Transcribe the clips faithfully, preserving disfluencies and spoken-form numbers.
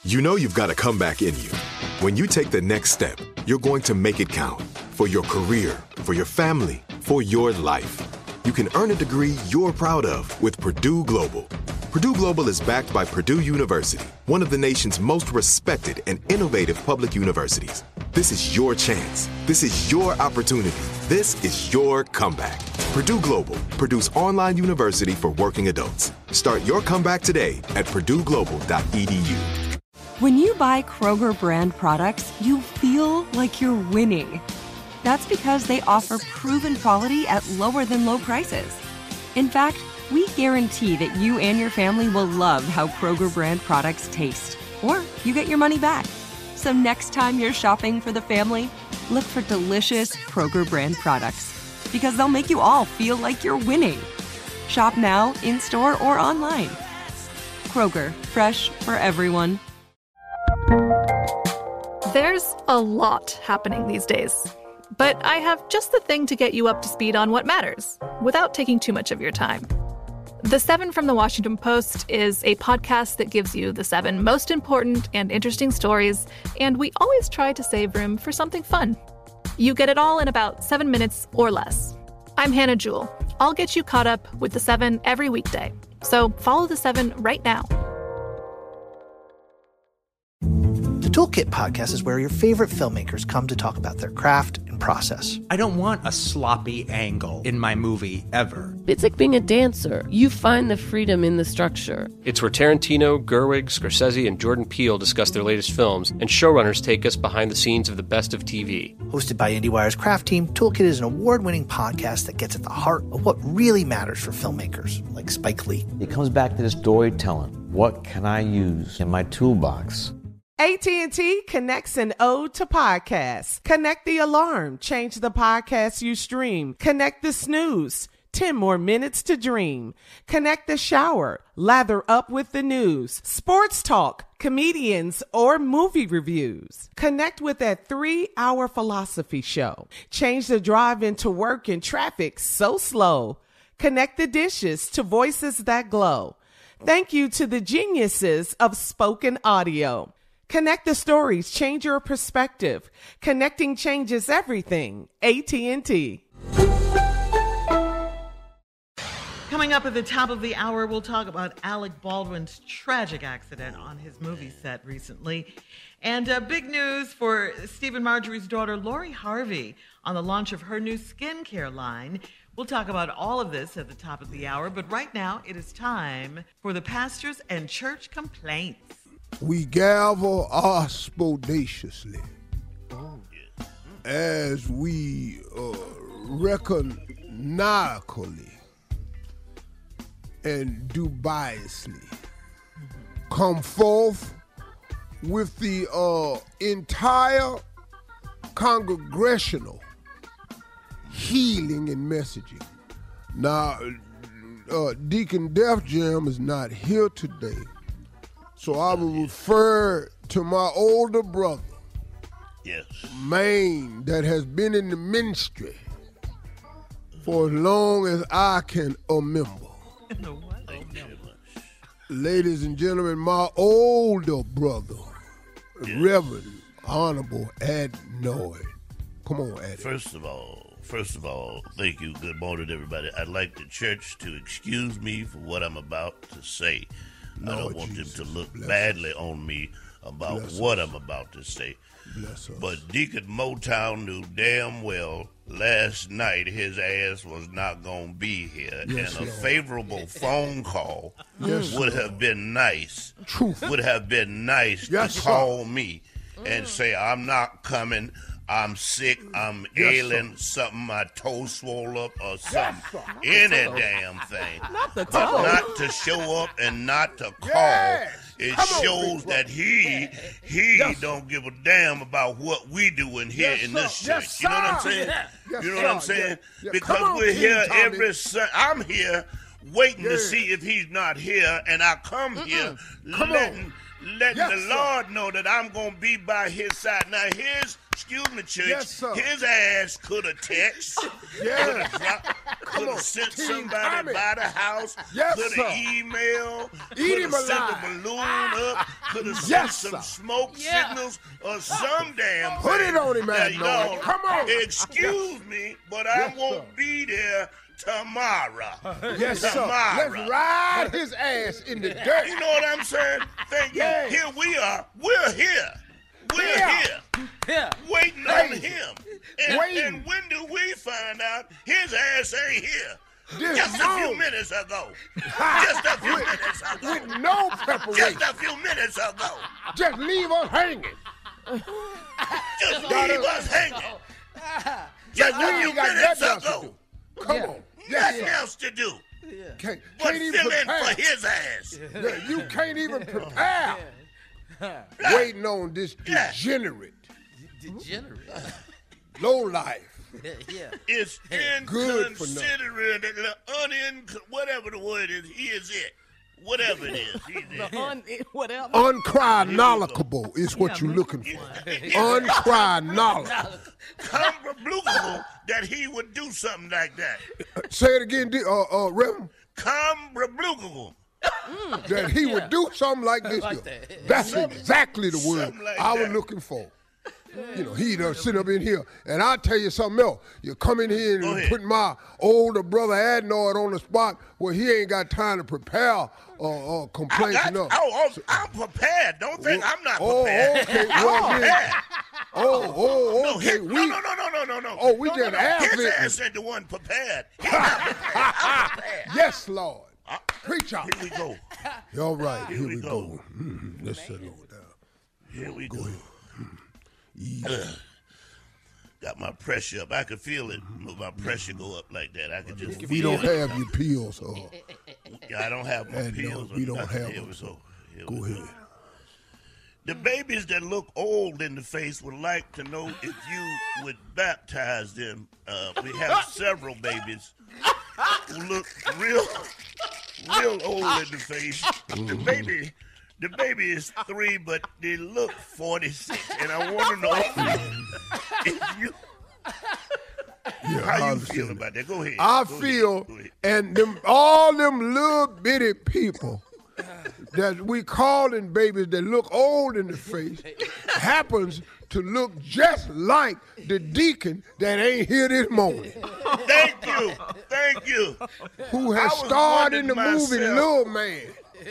You know you've got a comeback in you. When you take the next step, you're going to make it count. For your career, for your family, for your life. You can earn a degree you're proud of with Purdue Global. Purdue Global is backed by Purdue University, one of the nation's most respected and innovative public universities. This is your chance. This is your opportunity. This is your comeback. Purdue Global, Purdue's online university for working adults. Start your comeback today at purdue global dot e d u. When you buy Kroger brand products, you feel like you're winning. That's because they offer proven quality at lower than low prices. In fact, we guarantee that you and your family will love how Kroger brand products taste, or you get your money back. So next time you're shopping for the family, look for delicious Kroger brand products, because they'll make you all feel like you're winning. Shop now, in-store, or online. Kroger, fresh for everyone. There's a lot happening these days, but I have just the thing to get you up to speed on what matters, without taking too much of your time. The Seven from the Washington Post is a podcast that gives you the seven most important and interesting stories, and we always try to save room for something fun. You get it all in about seven minutes or less. I'm Hannah Jewell. I'll get you caught up with the Seven every weekday. So follow the Seven right now. The Toolkit podcast is where your favorite filmmakers come to talk about their craft and process. I don't want a sloppy angle in my movie ever. It's like being a dancer. You find the freedom in the structure. It's where Tarantino, Gerwig, Scorsese, and Jordan Peele discuss their latest films, and showrunners take us behind the scenes of the best of T V. Hosted by IndieWire's craft team, Toolkit is an award-winning podcast that gets at the heart of what really matters for filmmakers, like Spike Lee. It comes back to the storytelling. What can I use in my toolbox? A T and T connects an ode to podcasts. Connect the alarm. Change the podcast you stream. Connect the snooze. ten more minutes to dream. Connect the shower. Lather up with the news. Sports talk, comedians, or movie reviews. Connect with that three-hour philosophy show. Change the drive into work in traffic so slow. Connect the dishes to voices that glow. Thank you to the geniuses of spoken audio. Connect the stories, change your perspective. Connecting changes everything. A T and T. Coming up at the top of the hour, we'll talk about Alec Baldwin's tragic accident on his movie set recently. And uh, big news for Steve and Marjorie's daughter, Lori Harvey, on the launch of her new skincare line. We'll talk about all of this at the top of the hour, but right now it is time for the pastors and church complaints. We gavel auspiciously as we uh, reconically and dubiously come forth with the uh, entire congregational healing and messaging. Now, uh, Deacon Def Jam is not here today. So I will refer to my older brother, yes, Maine, that has been in the ministry for as long as I can remember. Ladies and gentlemen, my older brother, yes, Reverend Honorable Adnoy. Come on, Ad. First of all, first of all, thank you. Good morning, everybody. I'd like the church to excuse me for what I'm about to say. Lord, I don't want Jesus, them to look badly us. on me about bless what us. I'm about to say. Bless but us. Deacon Motown knew damn well last night his ass was not going to be here. Yes, and a Lord. favorable phone call yes, would Lord. have been nice. Truth. Would have been nice yes, to call sir. me and say, I'm not coming. I'm sick, I'm yes, ailing, sir. something, my toe swole up or something. Yes, Any damn thing. Not the But toe. not to show up and not to call. Yes. It Come shows on, that he he yes, don't give a damn about what we doing here yes, in this sir. church. Yes, you know what I'm sir. saying? Yes, you know sir. what I'm saying? Yeah, yeah. Because Come on, we're King here Tommy. every Sunday. I'm here waiting yeah. to see if he's not here, and I come Mm-mm. here Come letting, on. letting yes, the sir. Lord know that I'm going to be by his side. Now, here's excuse me, church. Yes, sir. His ass could have texted. Yeah. Could have sent somebody by the house. Yes, could sir. have emailed. Eat Could him have sent alive. a balloon up. Could have sent Yes, some sir. smoke Yeah. signals or some damn Put thing. it on him, Now, man. you know, Come on. Excuse me, but Yes, I won't sir. be there tomorrow. Yes, sir. Tomorrow. Let's ride his ass in the dirt. You know what I'm saying? Thank you. Yeah. Here we are. We're here. We're Yeah. here. Yeah. Waiting Crazy. on him. And, Waiting. and when do we find out his ass ain't here? This Just a few long. minutes ago. Just a few minutes ago. With no preparation. Just a few minutes ago. Just leave us hanging. Just Gotta- leave us hanging. Just We a few ain't got minutes nothing else to ago. do. Come on. Yes, Nothing sir. else to do. Can't, But can't even fill in prepare. for his ass. Yeah, you can't even prepare. Waiting on this Yeah. degenerate, Degenerate. low life. Yeah. It's Good for inconsiderate, unin, whatever the word is. He is it. Whatever it is, he's it. Un- whatever. Unchronological is what you're looking for. Unchronological. Comprehensible that he would do something like that. Say it again, D- uh, uh, Reverend. Comprehensible. That he would do something like this. Like here. that. That's exactly the word Something like I was that. looking for. You know, he done sit up in here, and I'll tell you something else. You come in here Go and ahead. put my older brother Adnord on the spot where he ain't got time to prepare uh, uh, I complaints got, enough. oh, oh, I'm prepared. Don't think I'm not Oh, prepared. okay. I'm Well, then- prepared. Oh, oh, No, okay. his, we, no, no, no, no, no, no, no. Oh, we no, just no, no. His ad-libbing. ass ain't the one prepared. He's not prepared. I'm prepared. Yes, Lord. Uh, Preach out. Here we go. All right, here, Here we we go. go. Mm, let's settle it down. Here we go. Easy. Ugh. Got my pressure up. I could feel it. My pressure go up like that. I could just We feel don't it. have your pills, uh, Yeah, I don't have my and pills. no, we or don't nothing. have Here them. we So go. Here go we go. ahead. The babies that look old in the face would like to know if you would baptize them. Uh, we have several babies who look real, real old in the face. The baby, the baby is three, but they look forty-six, and I want to know if you. Yeah, How I you understand feel that. about that? Go ahead. I Go feel, ahead. Go ahead. and them all them little bitty people that we calling babies that look old in the face happens to look just like the deacon that ain't here this morning, Thank you, thank you. who I has was starred in the wondering movie myself. Little Man.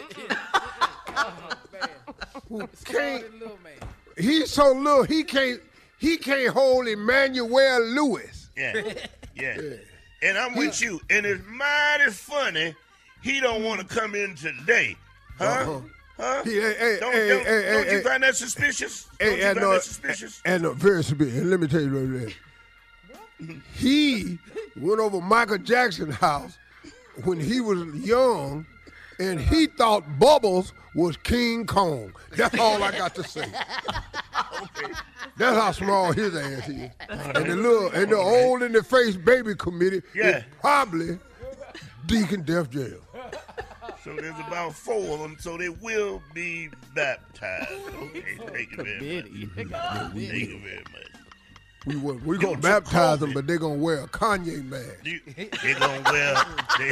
Who can't? He's so little he can't he can't hold Emmanuel Lewis. Yeah, yeah. And I'm with you. And it's mighty funny. He don't want to come in today, huh? Uh-huh. Huh? He- hey, hey, don't hey, don't, hey, don't hey, you hey. find that suspicious? Don't Hey, you and, find uh, that suspicious? and uh, very severe. And let me tell you right there. He went over Michael Jackson's house when he was young, and he thought Bubbles was King Kong. That's all I got to say. Okay. That's how small his ass is. And the little and the old in the face baby committee Yeah. is probably Deacon Def Jam. So there's about four of them, so they will be baptized. Okay, thank you very much. Thank you very much. We were, we gonna to baptize them, COVID. but they're gonna wear a Kanye mask. You, they're gonna wear. They,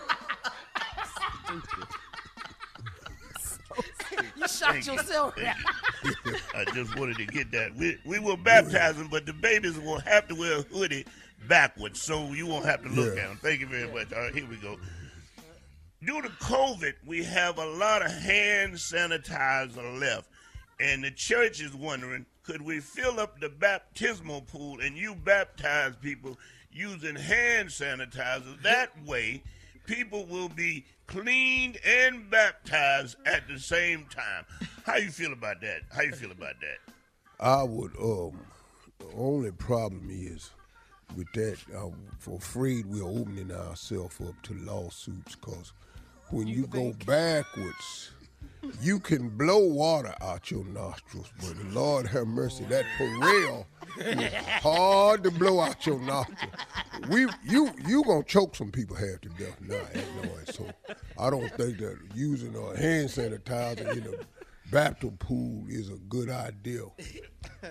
You shot Thank you. yourself. Thank you. I just wanted to get that. We we will baptize them, but the babies will have to wear a hoodie backwards, so you won't have to look Yeah. at them. Thank you very much. All right, here we go. Due to COVID, we have a lot of hand sanitizer left, and the church is wondering, could we fill up the baptismal pool and you baptize people using hand sanitizer? That way, people will be cleaned and baptized at the same time. How you feel about that? How you feel about that? I would. Um, the only problem is with that. I'm afraid we're opening ourselves up to lawsuits because when you go backwards, you can blow water out your nostrils, but Lord have mercy, that Purell is hard to blow out your nostrils. We, you, you gonna choke some people half to death now, Illinois. So I don't think that using a hand sanitizer in a baptismal pool is a good idea.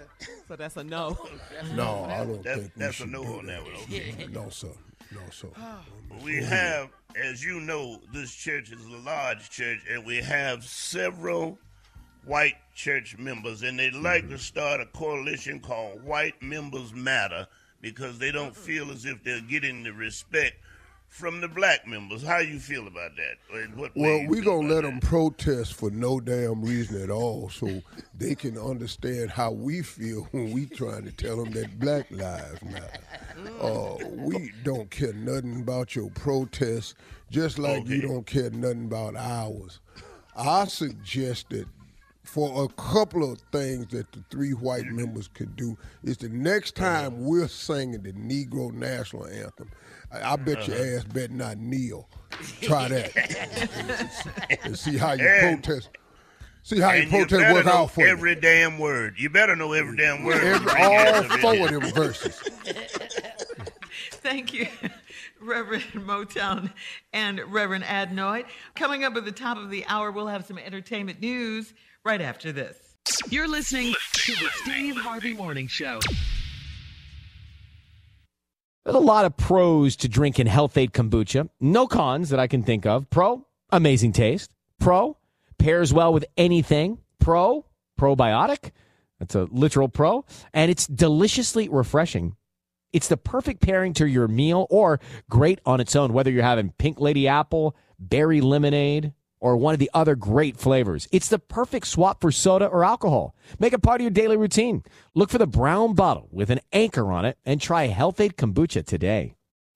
So that's a no. No, I don't That's, think we that's a should no do on that. that one. Okay. No, sir. No, sir. We have, as you know, this church is a large church, and we have several white church members, and they'd like mm-hmm. to start a coalition called White Members Matter because they don't feel as if they're getting the respect from the black members. How you feel about that? In what Well, way we're going to let that? them protest for no damn reason at all so they can understand how we feel when we trying to tell them that black lives matter. Uh, we don't care nothing about your protests, just like Okay. you don't care nothing about ours. I suggested for a couple of things that the three white members could do is the next time we're singing the Negro National Anthem, I, I bet your ass better not kneel. Try that. And see how you And- protest. See how you And you protest better work know out for you. every damn word. You better know every damn word. Every, Bring all yourself in four here. of them verses. Thank you, Reverend Motown and Reverend Adnoid. Coming up at the top of the hour, we'll have some entertainment news right after this. You're listening to the Steve Harvey Morning Show. There's a lot of pros to drinking Health-Ade kombucha. No cons that I can think of. Pro, amazing taste. Pro, pairs well with anything. Pro, probiotic. That's a literal pro. And it's deliciously refreshing. It's the perfect pairing to your meal or great on its own, whether you're having pink lady apple, berry lemonade, or one of the other great flavors. It's the perfect swap for soda or alcohol. Make it part of your daily routine. Look for the brown bottle with an anchor on it and try Health-Ade kombucha today.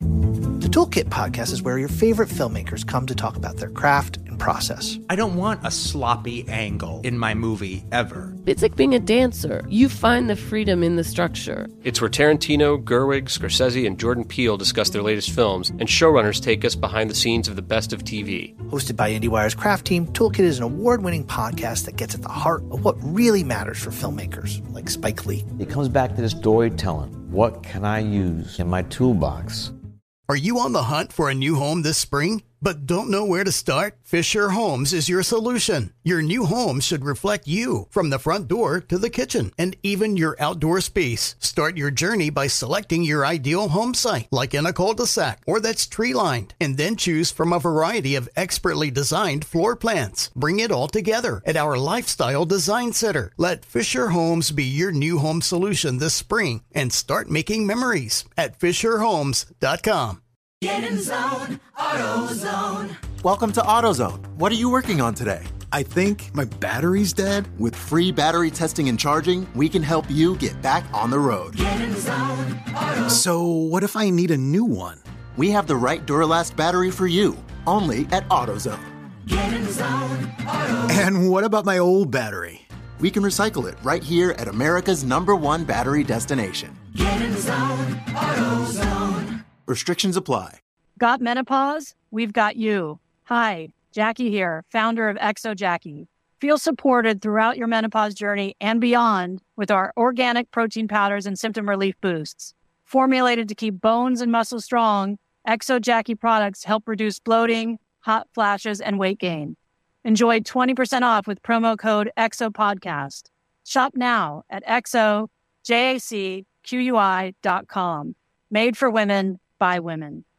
The Toolkit Podcast is where your favorite filmmakers come to talk about their craft and process. I don't want a sloppy angle in my movie ever. It's like being a dancer. You find the freedom in the structure. It's where Tarantino, Gerwig, Scorsese, and Jordan Peele discuss their latest films, and showrunners take us behind the scenes of the best of T V. Hosted by IndieWire's craft team, Toolkit is an award-winning podcast that gets at the heart of what really matters for filmmakers, like Spike Lee. It comes back to the storytelling. What can I use in my toolbox? Are you on the hunt for a new home this spring, but don't know where to start? Fisher Homes is your solution. Your new home should reflect you, from the front door to the kitchen, and even your outdoor space. Start your journey by selecting your ideal home site, like in a cul-de-sac or that's tree-lined, and then choose from a variety of expertly designed floor plans. Bring it all together at our Lifestyle Design Center. Let Fisher Homes be your new home solution this spring, and start making memories at fisher homes dot com. Get in zone, AutoZone. Welcome to AutoZone. What are you working on today? I think my battery's dead. With free battery testing and charging, we can help you get back on the road. Get in zone, AutoZone. So what if I need a new one? We have the right Duralast battery for you, only at AutoZone. Get in zone, AutoZone. And what about my old battery? We can recycle it right here at America's number one battery destination. Get in zone, AutoZone. Restrictions apply. Got menopause? We've got you. Hi, Jackie here, founder of Exo Jackie. Feel supported throughout your menopause journey and beyond with our organic protein powders and symptom relief boosts. Formulated to keep bones and muscles strong, Exo Jackie products help reduce bloating, hot flashes, and weight gain. Enjoy twenty percent off with promo code EXOPODCAST. Shop now at exo jacqui dot com. Made for women, by women.